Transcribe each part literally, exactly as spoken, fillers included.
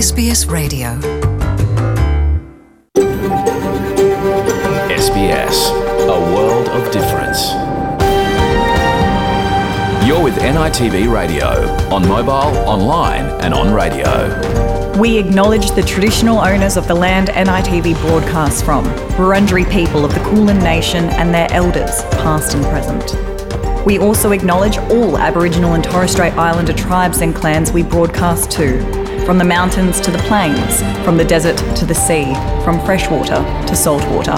S B S Radio. S B S, a world of difference. You're with N I T V Radio, on mobile, online and on radio. We acknowledge the traditional owners of the land N I T V broadcasts from, Wurundjeri people of the Kulin Nation and their elders, past and present. We also acknowledge all Aboriginal and Torres Strait Islander tribes and clans we broadcast to, from the mountains to the plains, from the desert to the sea, from freshwater to saltwater.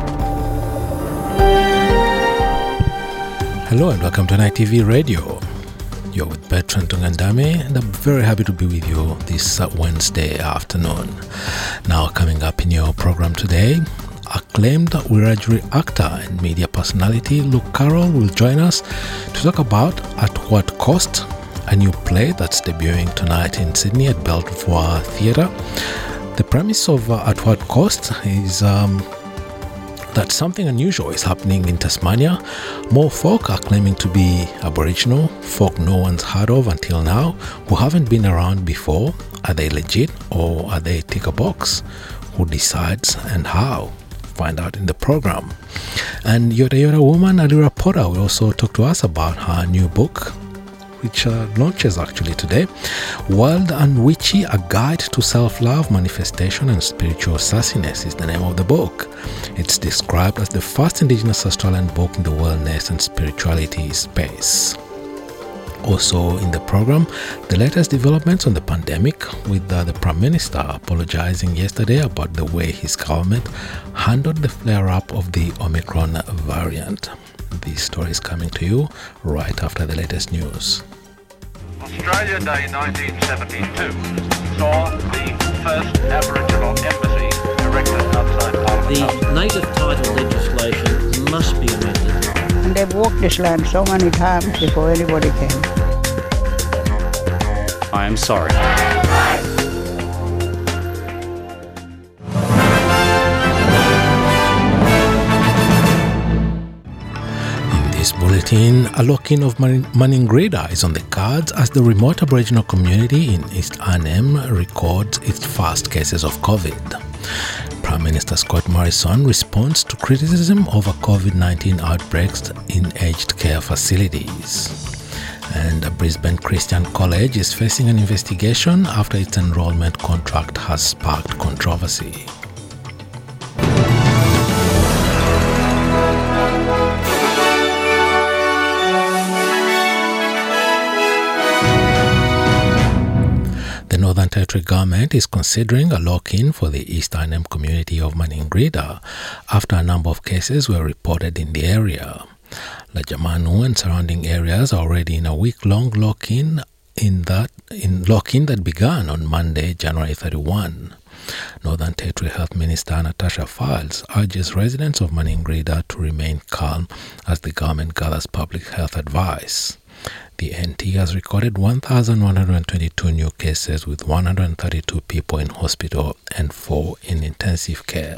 Hello and welcome to N I T V Radio. You're with Bertrand Tungandame and I'm very happy to be with you this Wednesday afternoon. Now coming up in your program today, acclaimed Wiradjuri actor and media personality Luke Carroll will join us to talk about At What Cost, a new play that's debuting tonight in Sydney at Belvoir Theatre. The premise of uh, At What Cost is um, that something unusual is happening in Tasmania. More folk are claiming to be Aboriginal, folk no one's heard of until now, who haven't been around before. Are they legit or are they tick a box? Who decides and how? Find out in the program. And Yoda Yoda woman Alira Potter will also talk to us about her new book, which uh, launches actually today. Wild and Witchy, a guide to self-love, manifestation and spiritual sassiness is the name of the book. It's described as the first Indigenous Australian book in the wellness and spirituality space. Also in the program, the latest developments on the pandemic, with uh, the Prime Minister apologizing yesterday about the way his government handled the flare-up of the Omicron variant. This story is coming to you right after the latest news. Australia Day nineteen seventy-two saw the first Aboriginal embassy erected outside Parliament. The native title legislation must be amended. And they've walked this land so many times before anybody came. I am sorry. Bulletin, a lock-in of Man- Maningrida is on the cards as the remote Aboriginal community in East Arnhem records its first cases of COVID. Prime Minister Scott Morrison responds to criticism over COVID nineteen outbreaks in aged care facilities. And Brisbane Christian College is facing an investigation after its enrolment contract has sparked controversy. The Northern Territory government is considering a lock-in for the East Arnhem community of Maningrida after a number of cases were reported in the area. Lajamanu and surrounding areas are already in a week-long lock-in in that in lock-in that began on Monday, January thirty-first. Northern Territory Health Minister Natasha Files urges residents of Maningrida to remain calm as the government gathers public health advice. The N T has recorded one thousand one hundred twenty-two new cases with one hundred thirty-two people in hospital and four in intensive care.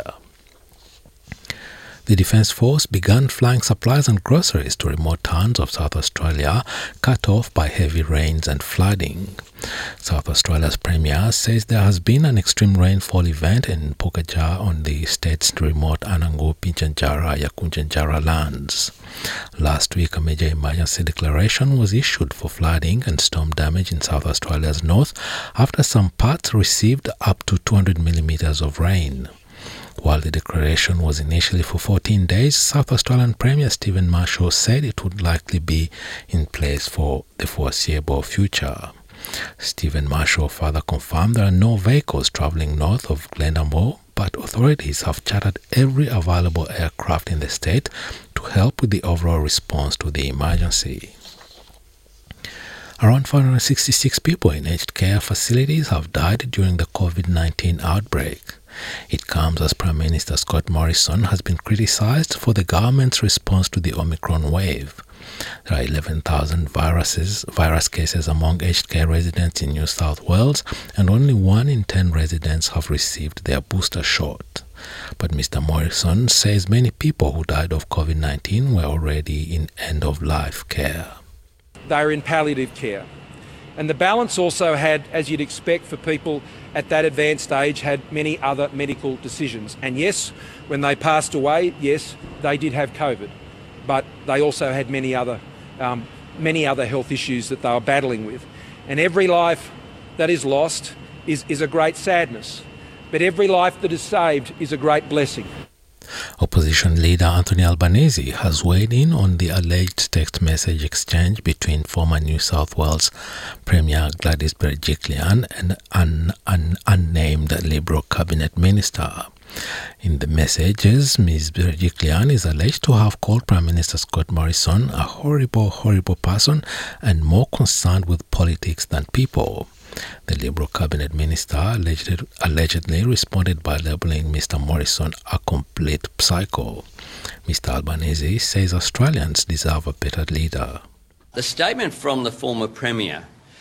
The Defence Force began flying supplies and groceries to remote towns of South Australia cut off by heavy rains and flooding. South Australia's Premier says there has been an extreme rainfall event in Pukaja on the state's remote Anangu, Pinjanjara, Yakunjanjara lands. Last week, a major emergency declaration was issued for flooding and storm damage in South Australia's north after some parts received up to two hundred millimetres of rain. While the declaration was initially for fourteen days, South Australian Premier Stephen Marshall said it would likely be in place for the foreseeable future. Stephen Marshall further confirmed there are no vehicles travelling north of Glendamore, but authorities have chartered every available aircraft in the state to help with the overall response to the emergency. Around four hundred sixty-six people in aged care facilities have died during the COVID nineteen outbreak. It comes as Prime Minister Scott Morrison has been criticised for the government's response to the Omicron wave. There are eleven thousand viruses, virus cases among aged care residents in New South Wales, and only one in ten residents have received their booster shot. But Mister Morrison says many people who died of COVID nineteen were already in end-of-life care. They're in palliative care. And the balance also had, as you'd expect for people at that advanced age, had many other medical decisions. And yes, when they passed away, yes, they did have COVID, but they also had many other, um, many other health issues that they were battling with. And every life that is lost is, is a great sadness, but every life that is saved is a great blessing. Opposition leader Anthony Albanese has weighed in on the alleged text message exchange between former New South Wales Premier Gladys Berejiklian and an, an unnamed Liberal cabinet minister. In the messages, Miz Berejiklian is alleged to have called Prime Minister Scott Morrison a horrible, horrible person and more concerned with politics than people. The Liberal cabinet minister alleged, allegedly responded by labelling Mister Morrison a complete psycho. Mister Albanese says Australians deserve a better leader. The statement from the former Premier,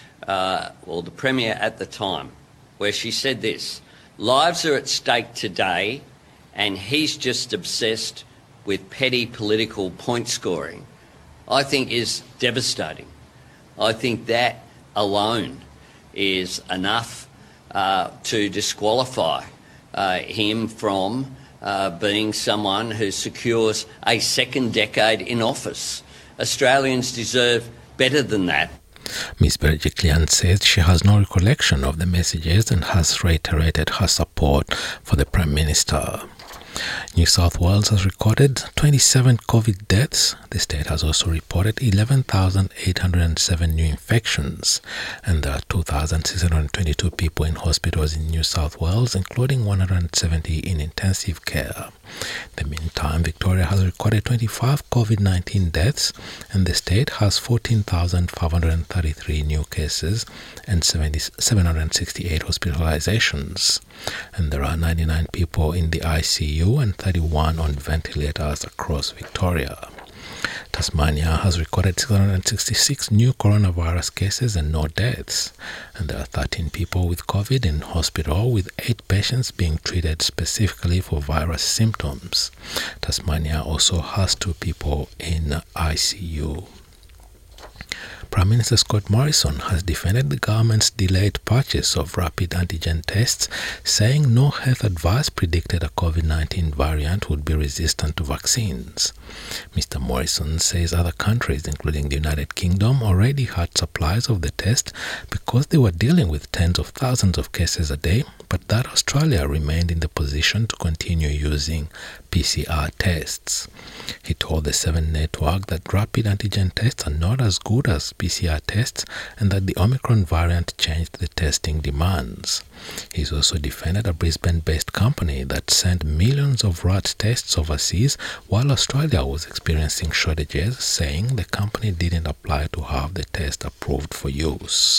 uh, or the Premier at the time, where she said this: lives are at stake today and he's just obsessed with petty political point scoring, I think is devastating. I think that alone is enough uh, to disqualify uh, him from uh, being someone who secures a second decade in office. Australians deserve better than that. Miz Berejiklian says she has no recollection of the messages and has reiterated her support for the Prime Minister. New South Wales has recorded twenty-seven COVID deaths. The state has also reported eleven thousand eight hundred seven new infections, and there are two thousand six hundred twenty-two people in hospitals in New South Wales, including one hundred seventy in intensive care. In the meantime, Victoria has recorded twenty-five COVID nineteen deaths, and the state has fourteen thousand five hundred thirty-three new cases and seven hundred sixty-eight hospitalizations. And there are ninety-nine people in the I C U and thirty-one on ventilators across Victoria. Tasmania has recorded six hundred sixty-six new coronavirus cases and no deaths, and there are thirteen people with COVID in hospital, with eight patients being treated specifically for virus symptoms. Tasmania also has two people in I C U. Prime Minister Scott Morrison has defended the government's delayed purchase of rapid antigen tests, saying no health advice predicted a COVID nineteen variant would be resistant to vaccines. Mister Morrison says other countries, including the United Kingdom, already had supplies of the test because they were dealing with tens of thousands of cases a day, but that Australia remained in the position to continue using P C R tests. He told the Seven Network that rapid antigen tests are not as good as P C R tests and that the Omicron variant changed the testing demands. He's also defended a Brisbane-based company that sent millions of rat tests overseas while Australia was experiencing shortages, saying the company didn't apply to have the test approved for use.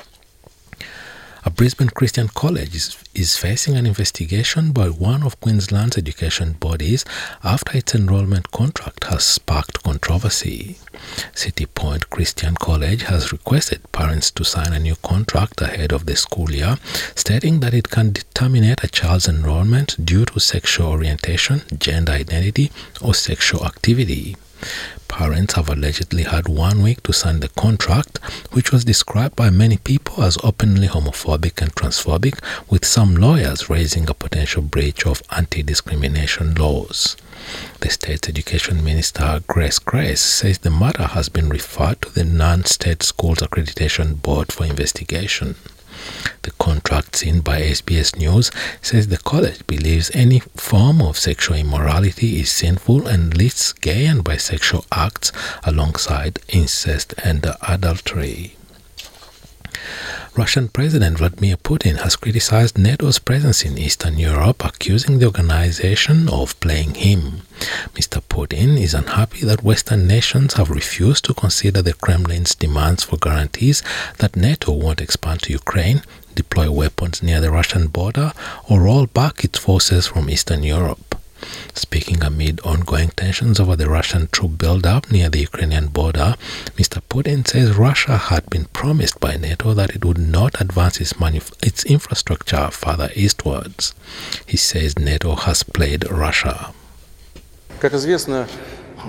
A Brisbane Christian college is, is facing an investigation by one of Queensland's education bodies after its enrolment contract has sparked controversy. City Point Christian College has requested parents to sign a new contract ahead of the school year, stating that it can terminate a child's enrolment due to sexual orientation, gender identity, or sexual activity. Parents have allegedly had one week to sign the contract, which was described by many people as openly homophobic and transphobic, with some lawyers raising a potential breach of anti-discrimination laws. The state's education minister, Grace Grace, says the matter has been referred to the Non-State Schools Accreditation Board for investigation. The contract seen by S B S News says the college believes any form of sexual immorality is sinful and lists gay and bisexual acts alongside incest and adultery. Russian President Vladimir Putin has criticized NATO's presence in Eastern Europe, accusing the organization of playing him. Mister Putin is unhappy that Western nations have refused to consider the Kremlin's demands for guarantees that NATO won't expand to Ukraine, deploy weapons near the Russian border, or roll back its forces from Eastern Europe. Speaking amid ongoing tensions over the Russian troop build-up near the Ukrainian border, Mister Putin says Russia had been promised by NATO that it would not advance its, manuf- its infrastructure further eastwards. He says NATO has played Russia. Как известно, нам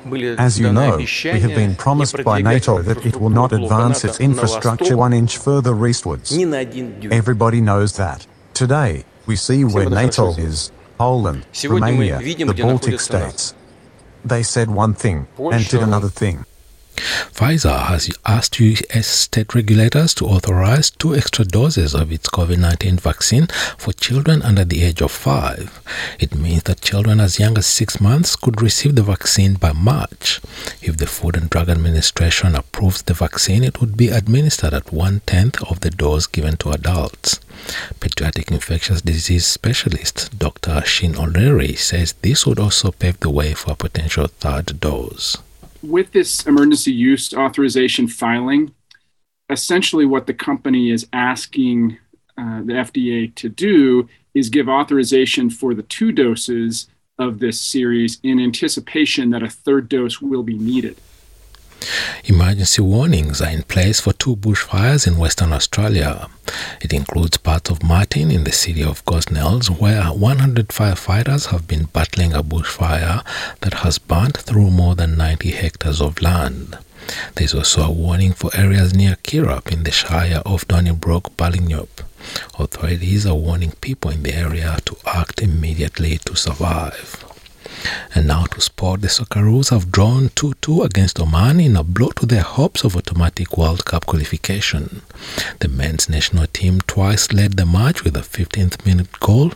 As you know, we have been promised by NATO that it will not advance its infrastructure one inch further eastwards. Everybody knows that. Today, we see where NATO is: Poland, Romania, the Baltic states. They said one thing and did another thing. Pfizer has asked U S state regulators to authorize two extra doses of its COVID nineteen vaccine for children under the age of five. It means that children as young as six months could receive the vaccine by March. If the Food and Drug Administration approves the vaccine, it would be administered at one-tenth of the dose given to adults. Pediatric infectious disease specialist Doctor Shin O'Leary says this would also pave the way for a potential third dose. With this emergency use authorization filing, essentially what the company is asking uh, the F D A to do is give authorization for the two doses of this series in anticipation that a third dose will be needed. Emergency warnings are in place for two bushfires in Western Australia. It includes parts of Martin in the city of Gosnells, where one hundred firefighters have been battling a bushfire that has burnt through more than ninety hectares of land. There is also a warning for areas near Kirrap in the Shire of Donnybrook-Ballinyup. Authorities are warning people in the area to act immediately to survive. And now to sport, the Socceroos have drawn two two against Oman in a blow to their hopes of automatic World Cup qualification. The men's national team twice led the match with a fifteenth minute goal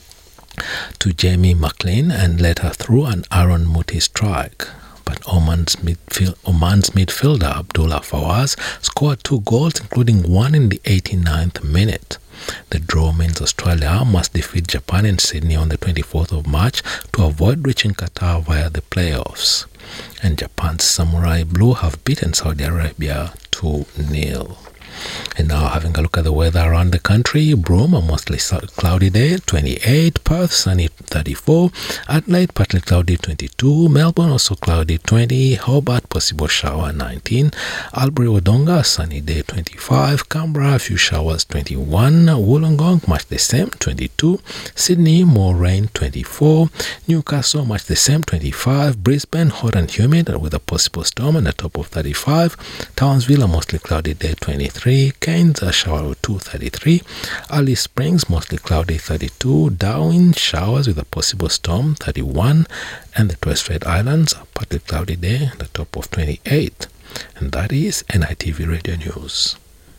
to Jamie McLean and later through an Aaron Muti strike. But Oman's, midfield, Oman's midfielder Abdullah Fawaz scored two goals, including one in the eighty-ninth minute. The draw means Australia must defeat Japan in Sydney on the twenty-fourth of March to avoid reaching Qatar via the playoffs. And Japan's Samurai Blue have beaten Saudi Arabia two nil. And now having a look at the weather around the country. Broome, a mostly cloudy day, twenty-eight. Perth, sunny, thirty-four. Adelaide, partly cloudy, twenty-two. Melbourne, also cloudy, twenty. Hobart, possible shower, nineteen. Albury-Wodonga, sunny day, twenty-five. Canberra, a few showers, twenty-one. Wollongong, much the same, twenty-two. Sydney, more rain, twenty-four. Newcastle, much the same, twenty-five. Brisbane, hot and humid with a possible storm and a top of thirty-five. Townsville, a mostly cloudy day, twenty-three. Cairns, a shower of two, thirty-three. Alice Springs, mostly cloudy, thirty-two. Darwin, showers with a possible storm, thirty-one. And the Torres Strait Islands, a partly cloudy day, the top of twenty-eight. And that is N I T V Radio News.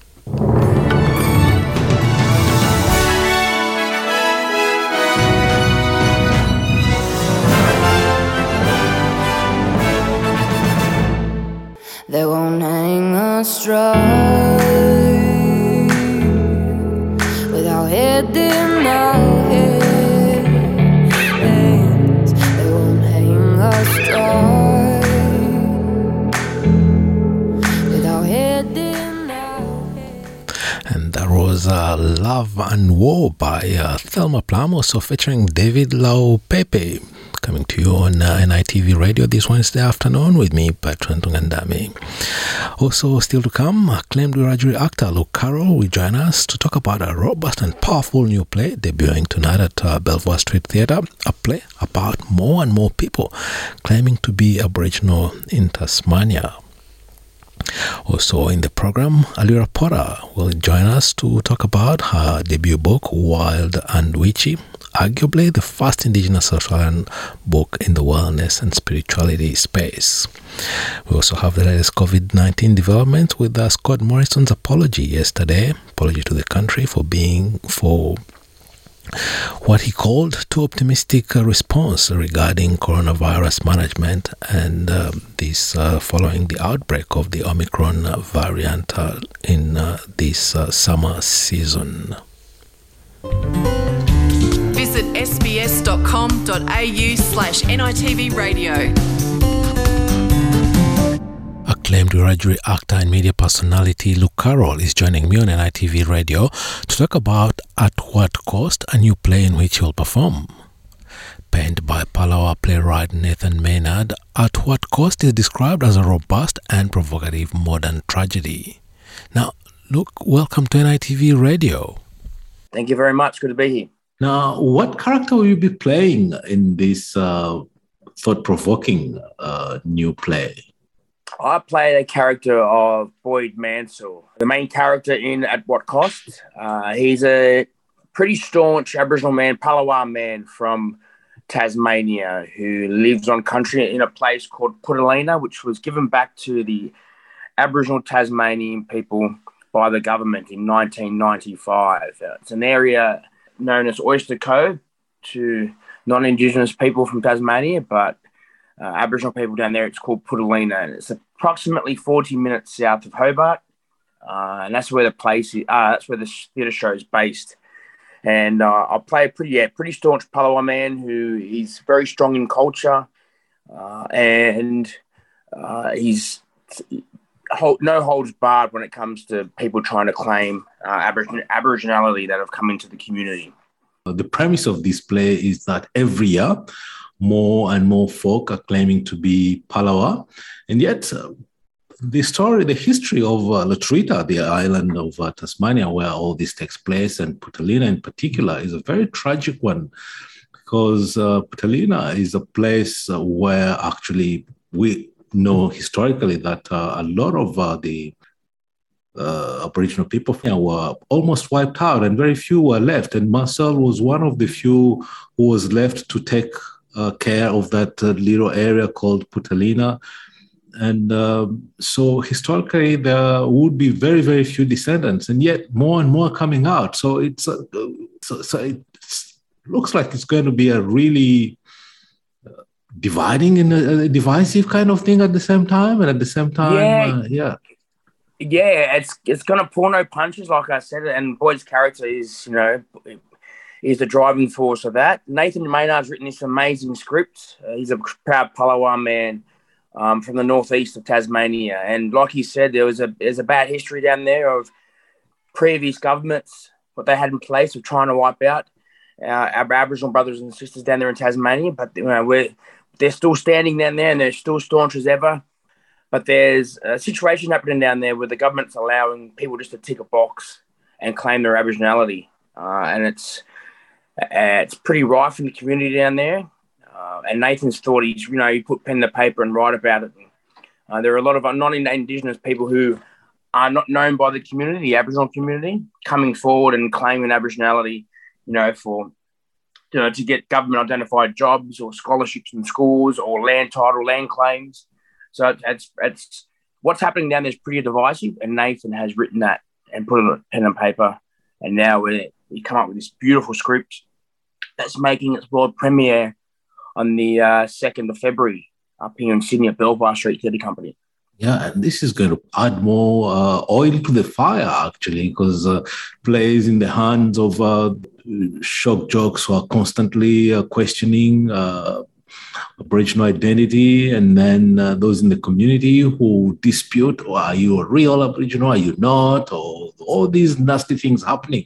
They won't hang us straight without head in our hands. They won't hang us straight without head in our hands. And that was uh, Love and War by uh, Thelma Plum, also featuring David Lau Pepe. Coming to you on uh, N I T V Radio this Wednesday afternoon with me, Bertrand Tungandame. Also, still to come, acclaimed Wiradjuri actor Luke Carroll will join us to talk about a robust and powerful new play debuting tonight at uh, Belvoir Street Theatre, a play about more and more people claiming to be Aboriginal in Tasmania. Also in the program, Alira Potter will join us to talk about her debut book, Wild and Witchy, arguably the first Indigenous Australian book in the wellness and spirituality space. We also have the latest COVID nineteen developments with uh, Scott Morrison's apology yesterday, apology to the country for being, for what he called too optimistic a response regarding coronavirus management, and uh, this uh, following the outbreak of the Omicron variant uh, in uh, this uh, summer season. Visit sbs.com.au slash NITV radio. Acclaimed Wiradjuri actor and media personality Luke Carroll is joining me on N I T V Radio to talk about At What Cost, a new play in which he'll perform. Penned by Palawa playwright Nathan Maynard, At What Cost is described as a robust and provocative modern tragedy. Now, Luke, welcome to N I T V Radio. Thank you very much. Good to be here. Now, what character will you be playing in this uh, thought-provoking uh, new play? I played a character of Boyd Mansell, the main character in At What Cost. Uh, he's a pretty staunch Aboriginal man, Palawa man from Tasmania, who lives on country in a place called Putalina, which was given back to the Aboriginal Tasmanian people by the government in nineteen ninety-five. Uh, it's an area known as Oyster Cove to non-Indigenous people from Tasmania, but uh, Aboriginal people down there, it's called Putalina. And it's approximately forty minutes south of Hobart, uh, and that's where the place is, uh, that's where the theatre show is based. And uh, I play a pretty, yeah, pretty staunch Palawa man who is very strong in culture, uh, and uh, he's hold, no holds barred when it comes to people trying to claim uh, Aboriginal, Aboriginality that have come into the community. The premise of this play is that every year, more and more folk are claiming to be Palawa, and yet uh, the story, the history of uh, Latrita, the island of uh, Tasmania, where all this takes place, and Putalina in particular, is a very tragic one, because uh, Putalina is a place uh, where actually we know historically that uh, a lot of uh, the uh, Aboriginal people were almost wiped out, and very few were left. And Marcel was one of the few who was left to take uh, care of that uh, little area called Putalina. And um, so historically, there would be very, very few descendants, and yet more and more coming out. So it's uh, so, so it looks like it's going to be a really uh, dividing and a, a divisive kind of thing at the same time, and at the same time, yeah, uh, yeah, yeah, it's it's going to pull no punches, like I said. And Boyd's character is, you know, is the driving force of that. Nathan Maynard's written this amazing script. Uh, he's a proud Palawa man. Um, from the northeast of Tasmania, and like he said, there was a there's a bad history down there of previous governments, what they had in place of trying to wipe out uh, our Aboriginal brothers and sisters down there in Tasmania. But you know, we're they're still standing down there, and they're still staunch as ever. But there's a situation happening down there where the government's allowing people just to tick a box and claim their Aboriginality, uh, and it's uh, it's pretty rife in the community down there. Uh, and Nathan's thought he's, you know, he put pen to paper and write about it. Uh, there are a lot of non-Indigenous people who are not known by the community, the Aboriginal community, coming forward and claiming Aboriginality, you know, for, you know, to get government-identified jobs or scholarships in schools or land title, land claims. So it's, it's, it's what's happening down there is pretty divisive, and Nathan has written that and put it on pen and paper. And now we we come up with this beautiful script that's making its world premiere on the uh, second of February up here in Sydney at Belvoir Street Theatre Company. Yeah, and this is going to add more uh, oil to the fire, actually, because uh, plays in the hands of uh, shock jocks who are constantly uh, questioning uh, Aboriginal identity, and then uh, those in the community who dispute, oh, are you a real Aboriginal, are you not, or all these nasty things happening.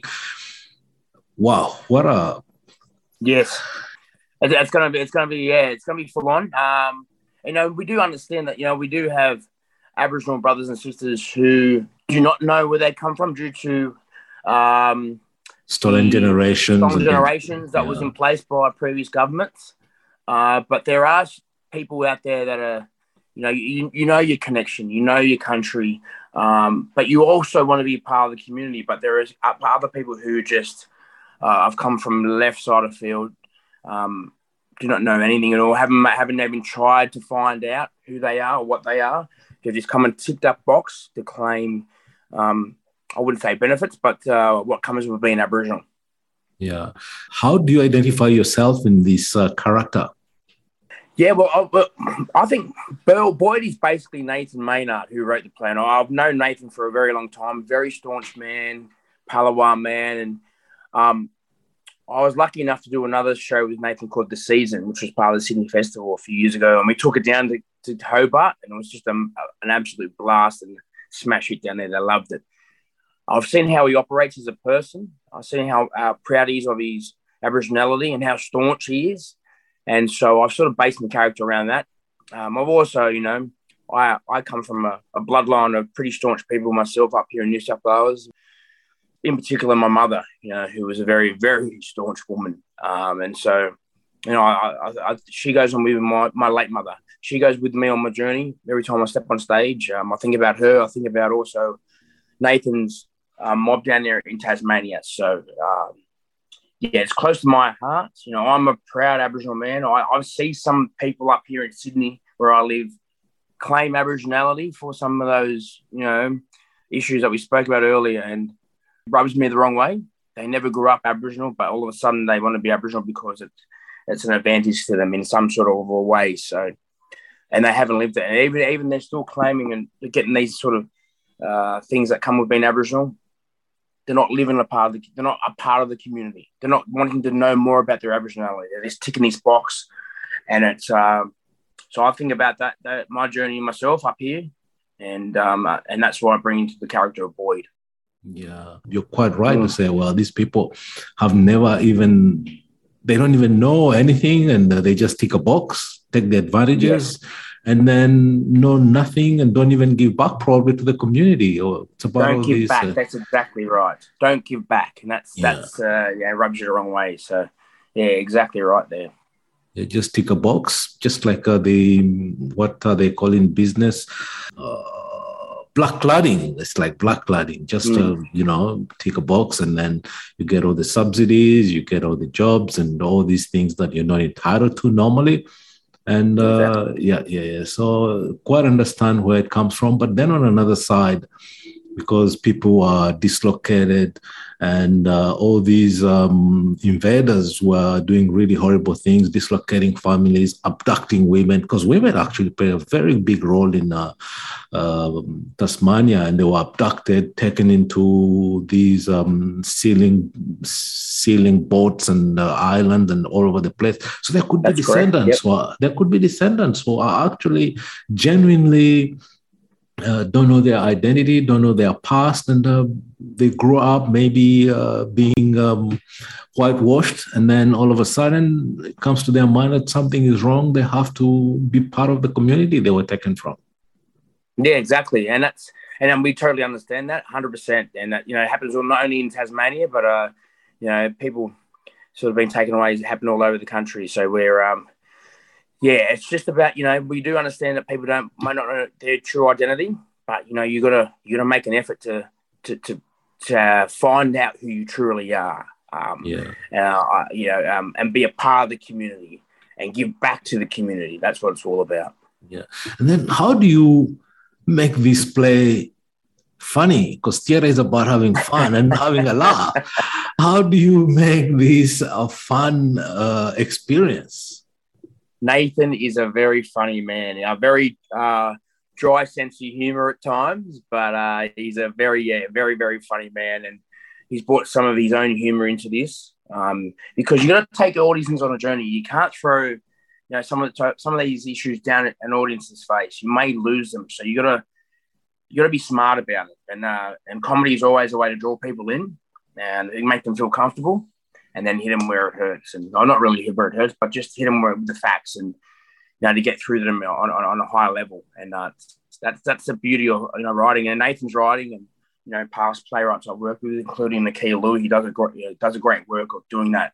Wow, what a... Yes. It's gonna be, it's gonna be, yeah, it's gonna be full on. Um, you know, we do understand that, you know, we do have Aboriginal brothers and sisters who do not know where they come from due to um, stolen generations, stolen generations that yeah. was in place by previous governments. Uh, but there are people out there that are, you know, you, you know your connection, you know your country, um, but you also want to be part of the community. But there is other people who just uh, have come from the left side of the field. Um, do not know anything at all, haven't haven't even tried to find out who they are or what they are. They've just come and ticked that box to claim, um, I wouldn't say benefits, but uh, what comes with being Aboriginal. Yeah. How do you identify yourself in this uh, character? Yeah, well, I, well, I think Bill Boyd is basically Nathan Maynard, who wrote the play. And I've known Nathan for a very long time, very staunch man, Palawa man, and um, I was lucky enough to do another show with Nathan called The Season, which was part of the Sydney Festival a few years ago. And we took it down to, to Hobart, and it was just a, an absolute blast and smash hit down there. They loved it. I've seen how he operates as a person. I've seen how uh, proud he is of his Aboriginality and how staunch he is. And so I've sort of based the character around that. Um, I've also, you know, I I come from a, a bloodline of pretty staunch people myself up here in New South Wales. In particular, my mother, you know, who was a very, very staunch woman. Um, and so you know, I, I, I, she goes on with my, my late mother. She goes with me on my journey every time I step on stage. Um, I think about her. I think about also Nathan's uh, mob down there in Tasmania. So, um, yeah, it's close to my heart. You know, I'm a proud Aboriginal man. I, I see some people up here in Sydney where I live claim Aboriginality for some of those, you know, issues that we spoke about earlier, and rubs me the wrong way. They never grew up Aboriginal, but all of a sudden they want to be Aboriginal because it, it's an advantage to them in some sort of a way. So, and they haven't lived it. And even, even they're still claiming and getting these sort of uh, things that come with being Aboriginal. They're not living a part of the, they're not a part of the community. They're not wanting to know more about their Aboriginality. They're just ticking this box. And it's, um, so I think about that, that, my journey myself up here. And, um, uh, and that's why I bring into the character of Boyd. Yeah, you're quite right mm. to say, well, these people have never even, they don't even know anything, and uh, they just tick a box, take the advantages, yes. and then know nothing and don't even give back probably to the community. Or it's about don't all give these, back. Uh, that's exactly right. Don't give back, and that's yeah. that's uh, yeah rubs you the wrong way. So yeah, exactly right there. They just tick a box, just like uh, the what are they call in business? Uh, Black cladding, it's like black cladding, just, mm. uh, you know, tick a box and then you get all the subsidies, you get all the jobs and all these things that you're not entitled to normally. And uh, exactly. yeah, yeah, yeah. So quite understand where it comes from. But then on another side, because people are dislocated and uh, all these um, invaders were doing really horrible things, dislocating families, abducting women, because women actually play a very big role in uh, uh, Tasmania, and they were abducted, taken into these um, sailing, sailing boats and uh, islands and all over the place. So there could be That's descendants, yep. who are, there could be descendants who are actually genuinely Uh, don't know their identity, don't know their past, and uh, they grow up maybe uh, being um, whitewashed, and then all of a sudden it comes to their mind that something is wrong. They have to be part of the community they were taken from. Yeah, exactly, and that's and then we totally understand that, one hundred percent. And that, you know, it happens not only in Tasmania, but uh, you know, people sort of being taken away. It happen all over the country. So we're um. Yeah, it's just about, you know, we do understand that people don't might not know their true identity, but you know, you gotta you gotta make an effort to to to, to uh, find out who you truly are. Um, yeah. Uh, you know, um, and be a part of the community and give back to the community. That's what it's all about. Yeah, and then how do you make this play funny? Because theater is about having fun and having a laugh. How do you make this a fun uh, experience? Nathan is a very funny man, a very uh, dry sense of humor at times, but uh, he's a very, yeah, very, very funny man. And he's brought some of his own humor into this um, because you got to take all these things on a journey. You can't throw, you know, some of the some of these issues down at an audience's face. You may lose them. So you got to you got to be smart about it. And uh, and comedy is always a way to draw people in and make them feel comfortable. And then hit them where it hurts, and well, not really hit where it hurts, but just hit them where, with the facts, and you know, to get through them on, on, on a higher level. And uh, that's that's the beauty of, you know, writing. And Nathan's writing, and you know, past playwrights I've worked with, including Nakia Lou, he does a great you know, does a great work of doing that.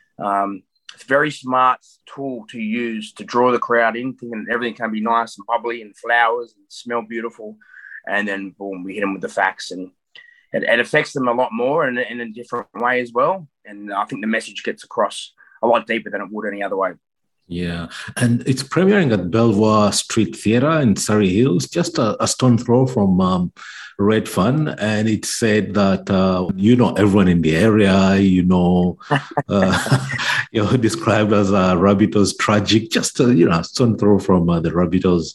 Um, it's a very smart tool to use to draw the crowd in, thinking everything can be nice and bubbly and flowers and smell beautiful, and then boom, we hit them with the facts, and it, it affects them a lot more and in a different way as well. And I think the message gets across a lot deeper than it would any other way. Yeah, and it's premiering at Belvoir Street Theatre in Surrey Hills, just a, a stone throw from um, Red Fun. And it said that, uh, you know, everyone in the area, you know, uh, you're described as a Rabbitohs tragic, just, a, you know, a stone throw from uh, the Rabbitohs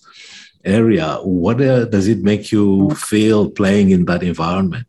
area. What uh, does it make you feel playing in that environment?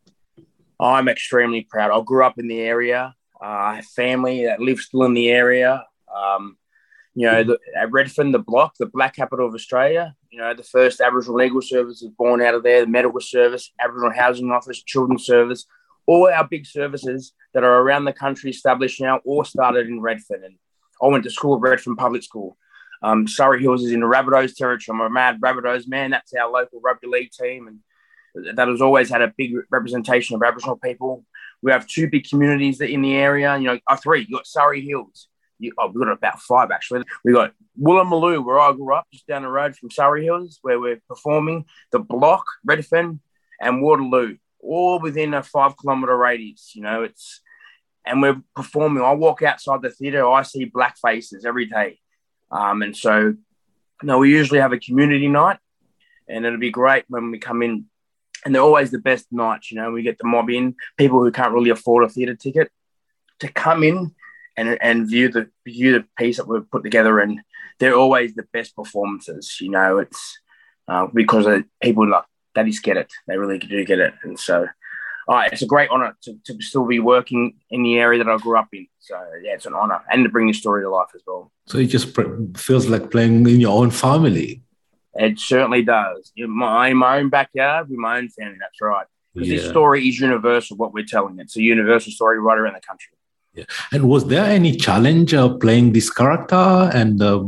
I'm extremely proud. I grew up in the area. Uh, I have family that live still in the area. Um, you know, the, at Redfern, the block, the Black Capital of Australia, you know, the first Aboriginal Legal Service was born out of there, the Medical Service, Aboriginal Housing Office, Children's Service, all our big services that are around the country established now, all started in Redfern. And I went to school at Redfern Public School. Um, Surrey Hills is in the Rabbitohs territory. I'm a mad Rabbitohs man. That's our local rugby league team. And that has always had a big representation of Aboriginal people. We have two big communities in the area, you know, oh, three. You've got Surrey Hills, You, oh, we've got about five, actually. We got Woolloomooloo, where I grew up, just down the road from Surrey Hills, where we're performing, the Block, Redfern, and Waterloo, all within a five-kilometre radius. You know, it's and we're performing. I walk outside the theatre, I see black faces every day. Um, and so, you know, we usually have a community night, and it'll be great when we come in. And they're always the best nights, you know. We get the mob in, people who can't really afford a theatre ticket, to come in and and view the view the piece that we've put together. And they're always the best performances, you know. It's uh, because of people like they just get it. They really do get it. And so uh, it's a great honour to, to still be working in the area that I grew up in. So, yeah, it's an honour. And to bring the story to life as well. So it just feels like playing in your own family. It certainly does. In my, in my own backyard, with my own family, that's right. Because yeah. This story is universal, what we're telling. It's a universal story right around the country. Yeah. And was there any challenge uh, playing this character? And uh,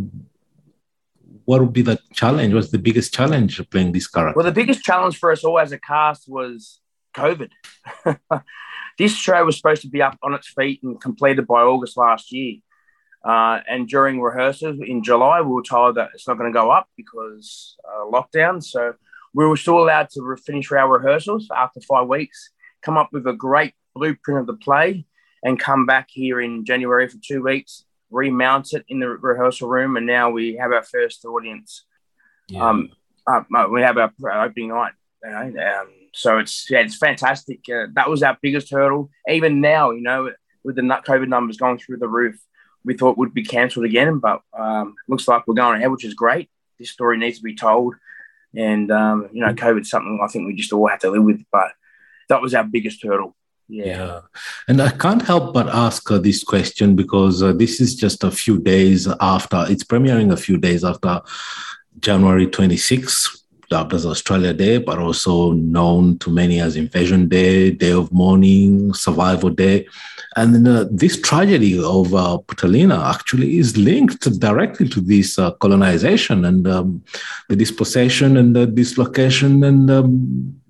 what would be the challenge? What's the biggest challenge of playing this character? Well, the biggest challenge for us all as a cast was COVID. This show was supposed to be up on its feet and completed by August last year. Uh, and during rehearsals in July, we were told that it's not going to go up because uh, lockdown. So we were still allowed to re- finish our rehearsals after five weeks, come up with a great blueprint of the play, and come back here in January for two weeks, remount it in the rehearsal room, and now we have our first audience. Yeah. Um, uh, we have our opening night. You know? um, so it's yeah, it's fantastic. Uh, that was our biggest hurdle. Even now, you know, with the COVID numbers going through the roof, we thought would be cancelled again, but um, looks like we're going ahead, which is great. This story needs to be told. And, um, you know, COVID's something I think we just all have to live with, but that was our biggest hurdle. Yeah. yeah. And I can't help but ask uh, this question because uh, this is just a few days after, it's premiering a few days after January twenty-sixth, dubbed as Australia Day, but also known to many as Invasion Day, Day of Mourning, Survival Day. And then, uh, this tragedy of uh, Putalina actually is linked directly to this uh, colonization and um, the dispossession and the dislocation and um,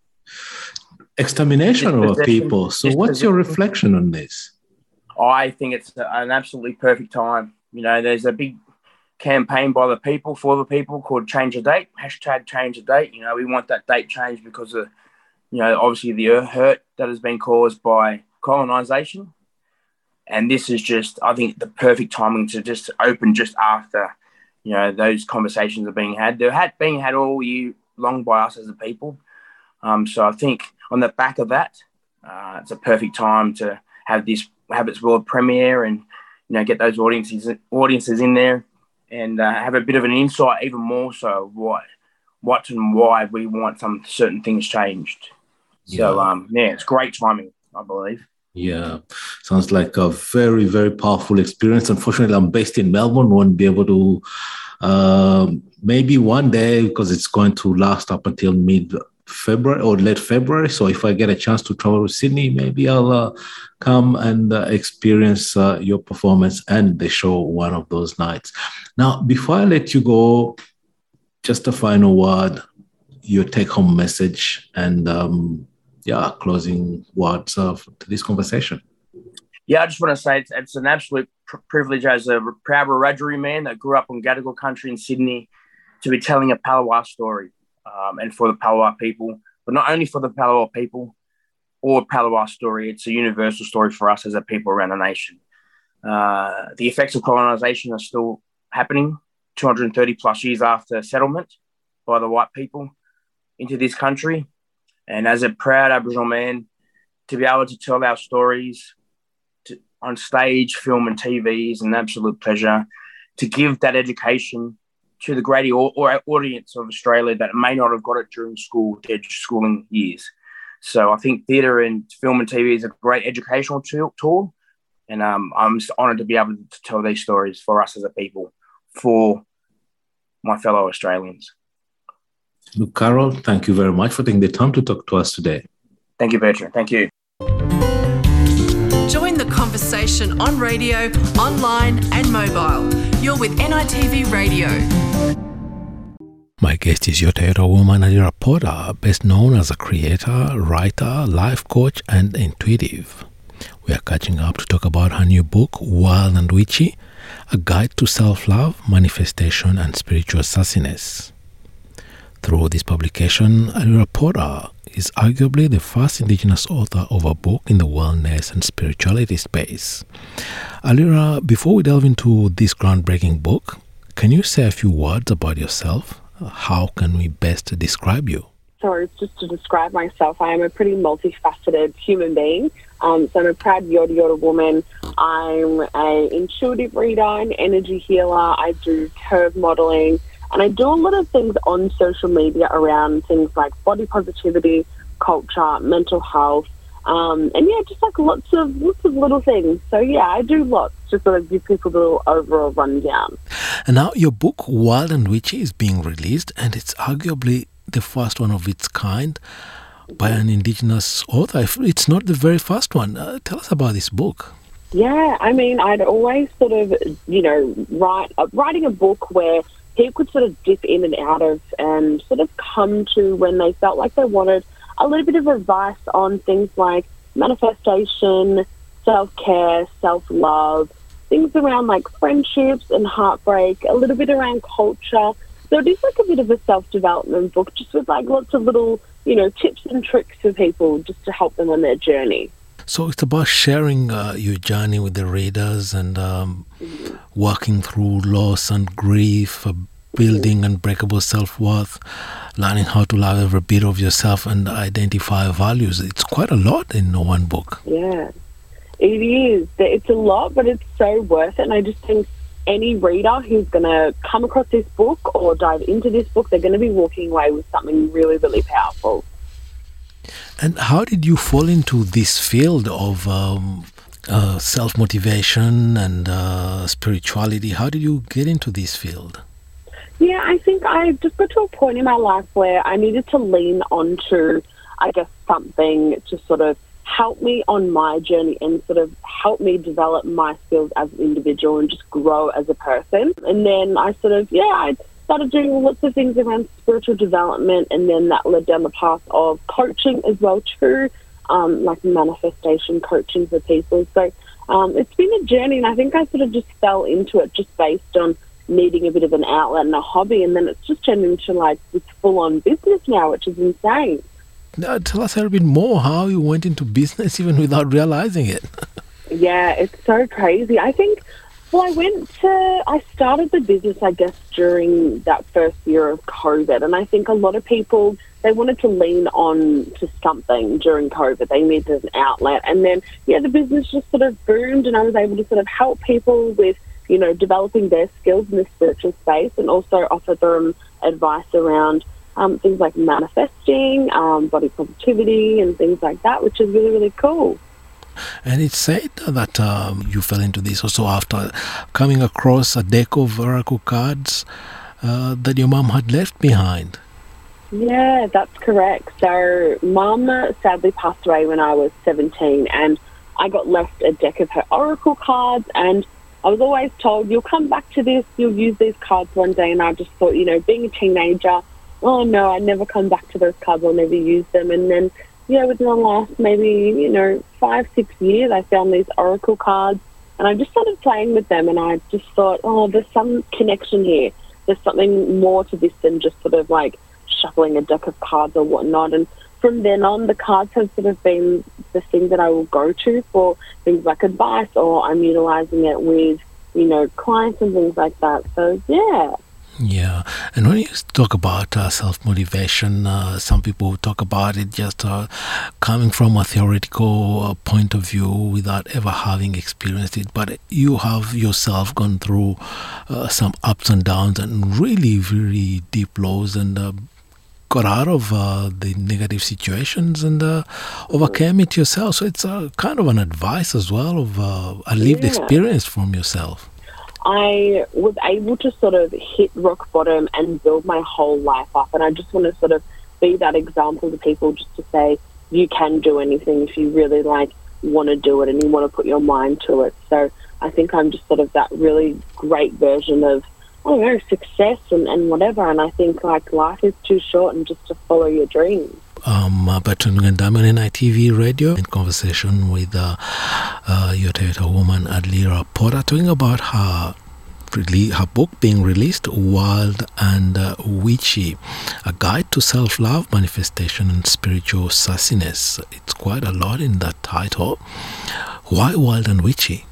extermination of people. So what's your reflection on this? I think it's an absolutely perfect time. You know, there's a big campaign by the people for the people called Change the Date, hashtag Change the Date. You know, we want that date changed because of, you know, obviously the hurt that has been caused by colonisation. And this is just, I think, the perfect timing to just open just after, you know, those conversations are being had. They're had, being had all year long by us as a people. Um, so I think on the back of that, uh, it's a perfect time to have this, have its world premiere and, you know, get those audiences audiences in there and uh, have a bit of an insight, even more so, what, what and why we want some certain things changed. Yeah. So, um, yeah, it's great timing, I believe. Yeah, sounds like a very, very powerful experience. Unfortunately, I'm based in Melbourne, won't be able to, uh, maybe one day, because it's going to last up until mid-February or late February. So if I get a chance to travel to Sydney, maybe I'll uh, come and uh, experience uh, your performance and the show one of those nights. Now, before I let you go, just a final word, your take-home message and um, yeah, closing words of to this conversation. Yeah, I just want to say it's, it's an absolute pr- privilege as a proud Wiradjuri man that grew up on Gadigal country in Sydney to be telling a Palawa story um, and for the Palawa people, but not only for the Palawa people or Palawa story, it's a universal story for us as a people around the nation. Uh, the effects of colonisation are still happening two hundred thirty plus years after settlement by the white people into this country. And as a proud Aboriginal man, to be able to tell our stories to, on stage, film and T V is an absolute pleasure. To give that education to the great or, or audience of Australia that may not have got it during school, their schooling years. So I think theatre and film and T V is a great educational tool. And um, I'm just honoured to be able to tell these stories for us as a people, for my fellow Australians. Look, Carol, thank you very much for taking the time to talk to us today. Thank you, Bertrand. Thank you. Join the conversation on radio, online and mobile. You're with N I T V Radio. My guest is Yotero Womanalira Porter, best known as a creator, writer, life coach and intuitive. We are catching up to talk about her new book, Wild and Witchy, A Guide to Self-Love, Manifestation and Spiritual Sassiness. Through this publication, Alira Porter is arguably the first Indigenous author of a book in the wellness and spirituality space. Alira, before we delve into this groundbreaking book, can you say a few words about yourself? How can we best describe you? So just to describe myself, I am a pretty multifaceted human being. Um, so I'm a proud Yorta Yorta woman. I'm an intuitive reader, an energy healer. I do curve modelling. And I do a lot of things on social media around things like body positivity, culture, mental health, um, and yeah, just like lots of lots of little things. So yeah, I do lots to sort of give people the little overall rundown. And now your book, Wild and Witchy, is being released, and it's arguably the first one of its kind by an Indigenous author. It's not the very first one. Uh, tell us about this book. Yeah, I mean, I'd always sort of, you know, write uh, writing a book where people could sort of dip in and out of and sort of come to when they felt like they wanted a little bit of advice on things like manifestation, self-care, self-love, things around like friendships and heartbreak, a little bit around culture. So it is like a bit of a self-development book, just with like lots of little, you know, tips and tricks for people just to help them on their journey. So it's about sharing uh, your journey with the readers and um, mm-hmm. working through loss and grief, uh, building mm-hmm. unbreakable self-worth, learning how to love every bit of yourself and identify values. It's quite a lot in one book. Yeah, it is. It's a lot, but it's so worth it. And I just think any reader who's going to come across this book or dive into this book, they're going to be walking away with something really, really powerful. And how did you fall into this field of um, uh, self-motivation and uh, spirituality? How did you get into this field? Yeah, I think I just got to a point in my life where I needed to lean onto, I guess, something to sort of help me on my journey and sort of help me develop my skills as an individual and just grow as a person. And then I sort of, yeah, I started doing lots of things around spiritual development, and then that led down the path of coaching as well too, um, like manifestation coaching for people. So um, it's been a journey, and I think I sort of just fell into it just based on needing a bit of an outlet and a hobby, and then it's just turned into like this full-on business now, which is insane. Now, tell us a little bit more how you went into business even without realizing it. Yeah, it's so crazy. I think, well, I went to, I started the business, I guess, during that first year of COVID. And I think a lot of people, they wanted to lean on to something during COVID. They needed an outlet. And then, yeah, the business just sort of boomed, and I was able to sort of help people with, you know, developing their skills in the spiritual space, and also offer them advice around um, things like manifesting, um, body positivity and things like that, which is really, really cool. And it's said that um, you fell into this also after coming across a deck of oracle cards uh, that your mum had left behind. Yeah, that's correct. So mum sadly passed away when I was seventeen, and I got left a deck of her oracle cards, and I was always told, you'll come back to this, you'll use these cards one day. And I just thought, you know, being a teenager, oh no, I never come back to those cards, I'll never use them. And then, yeah, within the last maybe, you know, five, six years, I found these oracle cards, and I just started playing with them, and I just thought, oh, there's some connection here. There's something more to this than just sort of like shuffling a deck of cards or whatnot. And from then on, the cards have sort of been the thing that I will go to for things like advice, or I'm utilizing it with, you know, clients and things like that. So, yeah. Yeah, and when you talk about uh, self-motivation, uh, some people talk about it just uh, coming from a theoretical uh, point of view without ever having experienced it. But you have yourself gone through uh, some ups and downs and really, really deep lows, and uh, got out of uh, the negative situations and uh, overcame it yourself. So it's uh, kind of an advice as well of uh, a lived Yeah. experience from yourself. I was able to sort of hit rock bottom and build my whole life up. And I just want to sort of be that example to people, just to say you can do anything if you really like want to do it and you want to put your mind to it. So I think I'm just sort of that really great version of, I don't know, success and, and whatever. And I think like life is too short, and just to follow your dreams. I'm uh, Bertrand Ngandame on N I T V Radio in conversation with uh, uh, your Toyota woman Adlira Porter, talking about her her book being released, Wild and uh, Witchy, a guide to self-love, manifestation and spiritual sassiness. It's quite a lot in that title. Why Wild and Witchy?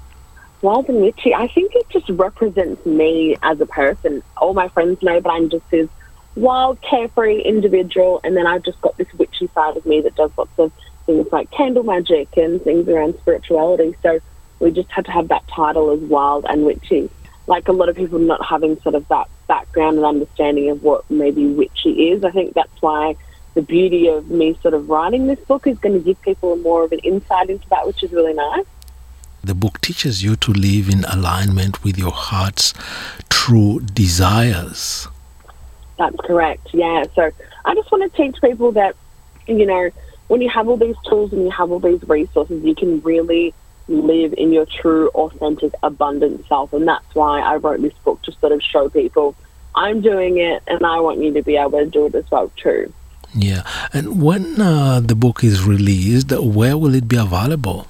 Wild and Witchy, I think it just represents me as a person. All my friends know, but I'm just this wild, carefree individual, and then I've just got this witchy side of me that does lots of things like candle magic and things around spirituality. So we just had to have that title as Wild and Witchy. Like a lot of people not having sort of that background and understanding of what maybe witchy is. I think that's why the beauty of me sort of writing this book is going to give people more of an insight into that, which is really nice. The book teaches you to live in alignment with your heart's true desires. That's correct, yeah. So I just want to teach people that, you know, when you have all these tools and you have all these resources, you can really live in your true, authentic, abundant self. And that's why I wrote this book, to sort of show people I'm doing it and I want you to be able to do it as well too. Yeah. And when uh, the book is released, where will it be available?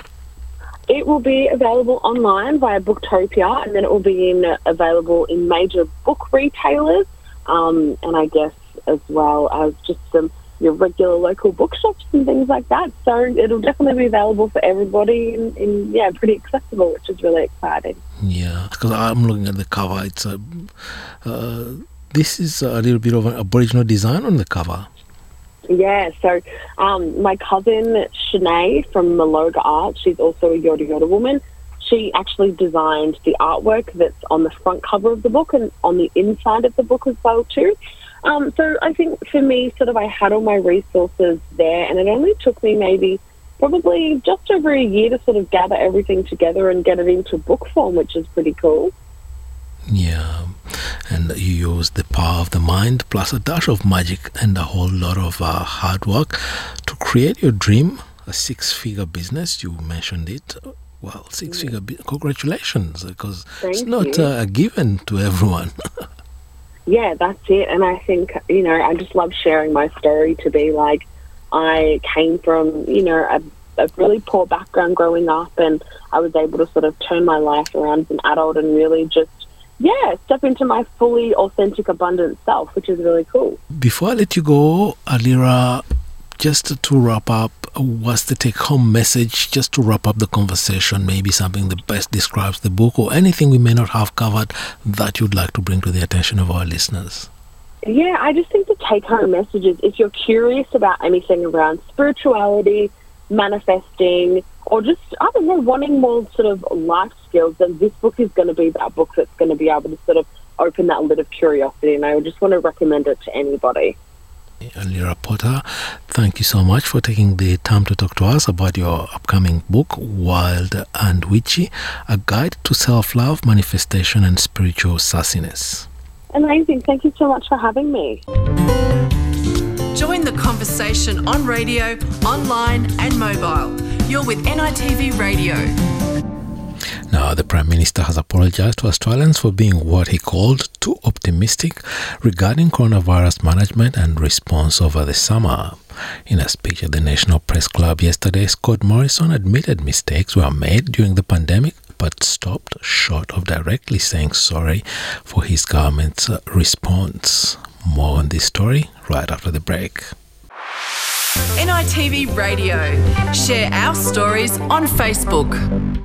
It will be available online via Booktopia, and then it will be in, uh, available in major book retailers, um, and I guess as well as just some your regular local bookshops and things like that. So it'll definitely be available for everybody, and, and yeah, pretty accessible, which is really exciting. Yeah, because I'm looking at the cover. It's a uh, this is a little bit of an Aboriginal design on the cover. Yeah, so um, my cousin Shanae from Maloga Art, she's also a Yoda Yoda woman. She actually designed the artwork that's on the front cover of the book and on the inside of the book as well too. Um, so I think for me, sort of I had all my resources there, and it only took me maybe probably just over a year to sort of gather everything together and get it into book form, which is pretty cool. Yeah, and you use the power of the mind plus a dash of magic and a whole lot of uh, hard work to create your dream, a six-figure business. You mentioned it. Well, six-figure bu- congratulations, because Thank it's not you. uh, a given to everyone. Yeah, that's it. And I think, you know, I just love sharing my story to be like, I came from, you know, a, a really poor background growing up, and I was able to sort of turn my life around as an adult and really just, yeah, step into my fully authentic, abundant self, which is really cool. Before I let you go, Alira, just to wrap up, what's the take-home message, just to wrap up the conversation, maybe something that best describes the book or anything we may not have covered that you'd like to bring to the attention of our listeners? Yeah, I just think the take-home message is if you're curious about anything around spirituality, manifesting, or just, I don't know, wanting more sort of life skills, then this book is going to be that book that's going to be able to sort of open that lid of curiosity, and I would just want to recommend it to anybody. Alira Porter, thank you so much for taking the time to talk to us about your upcoming book, Wild and Witchy, a guide to self-love, manifestation and spiritual sassiness. Amazing. Thank you so much for having me. Join the conversation on radio, online and mobile. You're with N I T V Radio. Now, the Prime Minister has apologized to Australians for being what he called too optimistic regarding coronavirus management and response over the summer. In a speech at the National Press Club yesterday, Scott Morrison admitted mistakes were made during the pandemic, but stopped short of directly saying sorry for his government's response. More on this story right after the break. N I T V Radio. Share our stories on Facebook.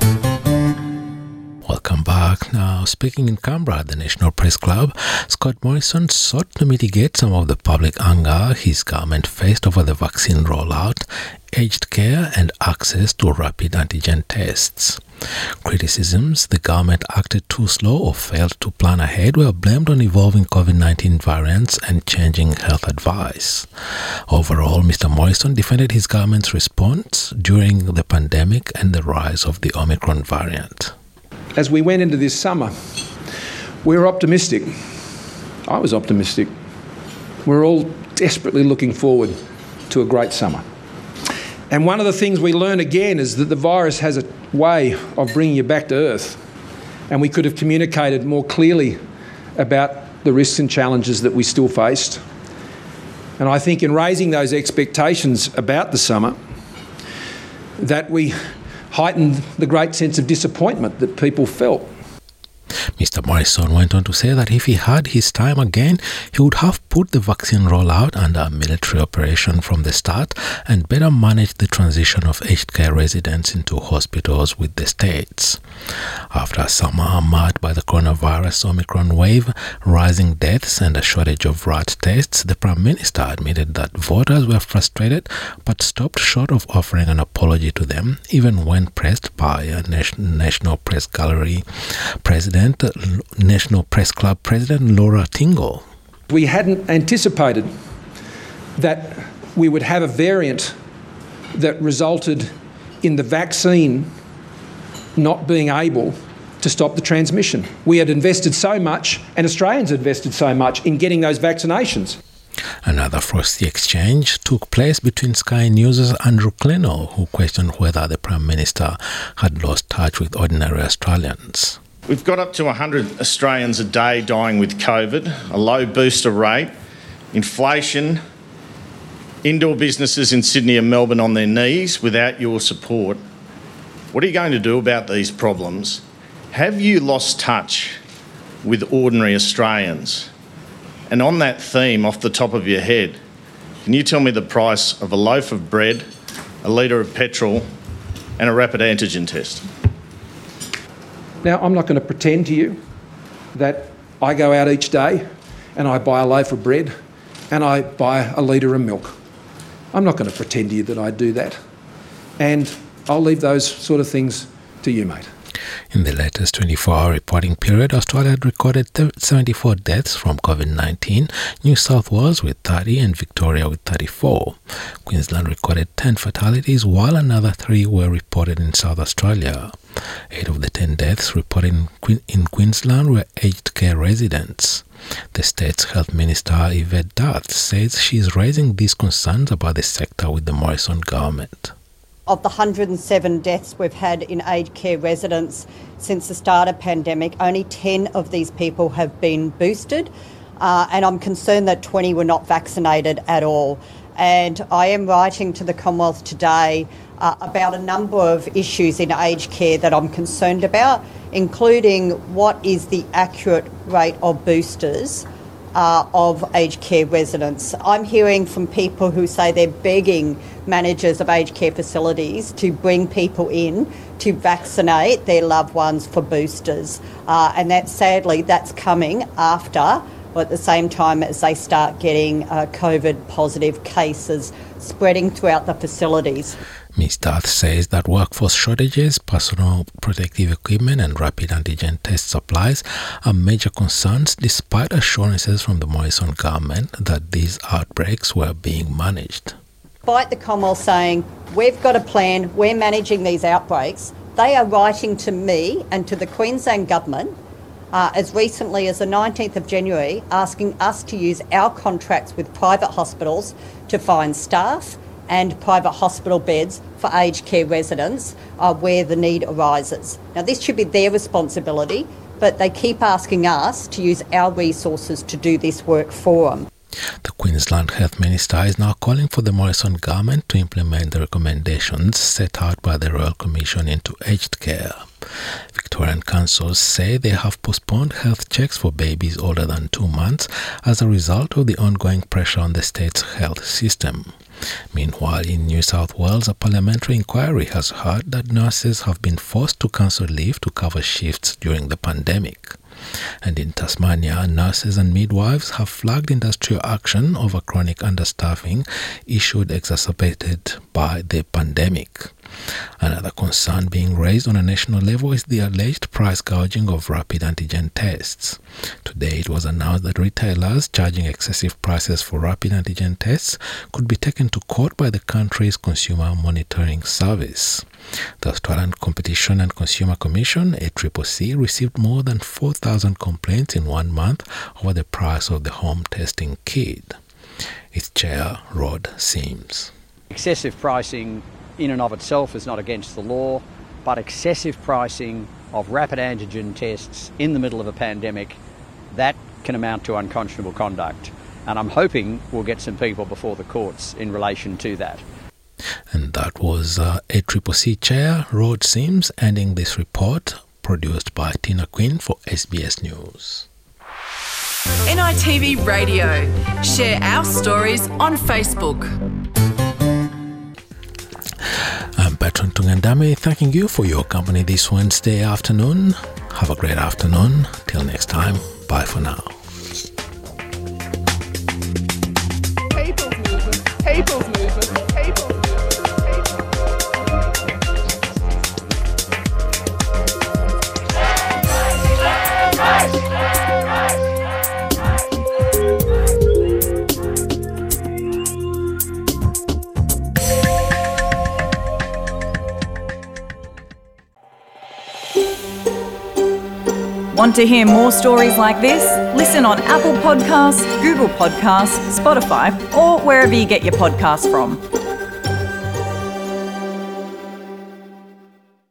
Welcome back. Now, speaking in Canberra at the National Press Club, Scott Morrison sought to mitigate some of the public anger his government faced over the vaccine rollout, aged care and access to rapid antigen tests. Criticisms the government acted too slow or failed to plan ahead were blamed on evolving COVID nineteen variants and changing health advice. Overall, Mister Morrison defended his government's response during the pandemic and the rise of the Omicron variant. As we went into this summer, we were optimistic. I was optimistic. We're all desperately looking forward to a great summer. And one of the things we learn again is that the virus has a way of bringing you back to earth. And we could have communicated more clearly about the risks and challenges that we still faced. And I think in raising those expectations about the summer, that we heightened the great sense of disappointment that people felt. Mister Morrison went on to say that if he had his time again, he would have put the vaccine rollout under a military operation from the start and better manage the transition of aged care residents into hospitals with the states. After a summer marred by the coronavirus Omicron wave, rising deaths and a shortage of rat tests, the Prime Minister admitted that voters were frustrated but stopped short of offering an apology to them, even when pressed by a National Press Gallery President National Press Club President Laura Tingle. We hadn't anticipated that we would have a variant that resulted in the vaccine not being able to stop the transmission. We had invested so much, and Australians had invested so much in getting those vaccinations. Another frosty exchange took place between Sky News' Andrew Kleno, who questioned whether the Prime Minister had lost touch with ordinary Australians. We've got up to one hundred Australians a day dying with COVID, a low booster rate, inflation, indoor businesses in Sydney and Melbourne on their knees without your support. What are you going to do about these problems? Have you lost touch with ordinary Australians? And on that theme, off the top of your head, can you tell me the price of a loaf of bread, a litre of petrol and a rapid antigen test? Now, I'm not going to pretend to you that I go out each day and I buy a loaf of bread and I buy a litre of milk. I'm not going to pretend to you that I do that. And I'll leave those sort of things to you, mate. In the latest twenty-four hour reporting period, Australia had recorded seventy-four deaths from COVID nineteen, New South Wales with thirty and Victoria with thirty-four. Queensland recorded ten fatalities, while another three were reported in South Australia. Eight of the ten deaths reported in Queensland were aged care residents. The state's Health Minister Yvette D'Ath says she is raising these concerns about the sector with the Morrison government. Of the one hundred seven deaths we've had in aged care residents since the start of the pandemic, only ten of these people have been boosted, uh, and I'm concerned that twenty were not vaccinated at all. And I am writing to the Commonwealth today uh, about a number of issues in aged care that I'm concerned about, including what is the accurate rate of boosters Uh, of aged care residents. I'm hearing from people who say they're begging managers of aged care facilities to bring people in to vaccinate their loved ones for boosters. Uh, and that, sadly, that's coming after, or at the same time as they start getting uh, COVID positive cases spreading throughout the facilities. Miz D'Ath says that workforce shortages, personal protective equipment and rapid antigen test supplies are major concerns, despite assurances from the Morrison government that these outbreaks were being managed. Despite the Commonwealth saying, we've got a plan, we're managing these outbreaks, they are writing to me and to the Queensland government uh, as recently as the nineteenth of January, asking us to use our contracts with private hospitals to find staff and private hospital beds for aged care residents uh, where the need arises. Now, this should be their responsibility, but they keep asking us to use our resources to do this work for them. The Queensland Health Minister is now calling for the Morrison government to implement the recommendations set out by the Royal Commission into aged care. Victorian councils say they have postponed health checks for babies older than two months as a result of the ongoing pressure on the state's health system. Meanwhile, in New South Wales, a parliamentary inquiry has heard that nurses have been forced to cancel leave to cover shifts during the pandemic. And in Tasmania, nurses and midwives have flagged industrial action over chronic understaffing issued exacerbated by the pandemic. Another concern being raised on a national level is the alleged price gouging of rapid antigen tests. Today it was announced that retailers charging excessive prices for rapid antigen tests could be taken to court by the country's Consumer Monitoring Service. The Australian Competition and Consumer Commission, A C C C, received more than four thousand complaints in one month over the price of the home testing kit. Its chair, Rod Sims. Excessive pricing in and of itself is not against the law, but excessive pricing of rapid antigen tests in the middle of a pandemic, that can amount to unconscionable conduct. And I'm hoping we'll get some people before the courts in relation to that. And that was uh, A C C C Chair Rod Sims ending this report, produced by Tina Quinn for S B S News. N I T V Radio. Share our stories on Facebook. I'm Bertrand Tungandame, thanking you for your company this Wednesday afternoon. Have a great afternoon. Till next time, bye for now. People's movement, people's movement, people's movement. Want to hear more stories like this? Listen on Apple Podcasts, Google Podcasts, Spotify, or wherever you get your podcasts from.